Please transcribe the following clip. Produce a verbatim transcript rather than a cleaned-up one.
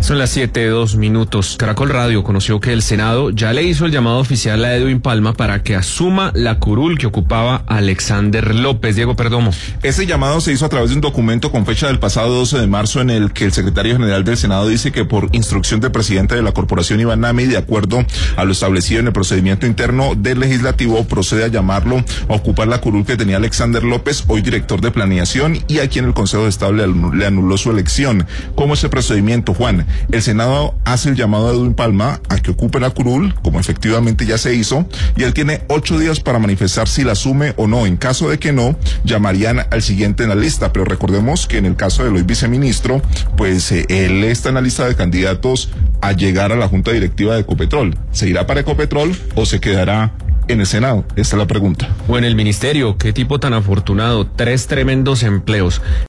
Son las siete, dos minutos. Caracol Radio conoció que el Senado ya le hizo el llamado oficial a Edwin Palma para que asuma la curul que ocupaba Alexander López. Diego Perdomo. Ese llamado se hizo a través de un documento con fecha del pasado doce de marzo en el que el secretario general del Senado dice que por instrucción del presidente de la corporación, Iván Nami, de acuerdo a lo establecido en el procedimiento interno del legislativo, procede a llamarlo a ocupar la curul que tenía Alexander López, hoy director de planeación, y a quien el Consejo de Estado le, le anuló su elección. ¿Cómo es el procedimiento, Juan? El Senado hace el llamado a Edwin Palma a que ocupe la curul, como efectivamente ya se hizo, y él tiene ocho días para manifestar si la asume o no. En caso de que no, llamarían al siguiente en la lista, pero recordemos que en el caso del hoy viceministro, pues eh, él está en la lista de candidatos a llegar a la Junta Directiva de Ecopetrol. ¿Se irá para Ecopetrol o se quedará en el Senado? Esta es la pregunta. O en el ministerio, qué tipo tan afortunado, tres tremendos empleos.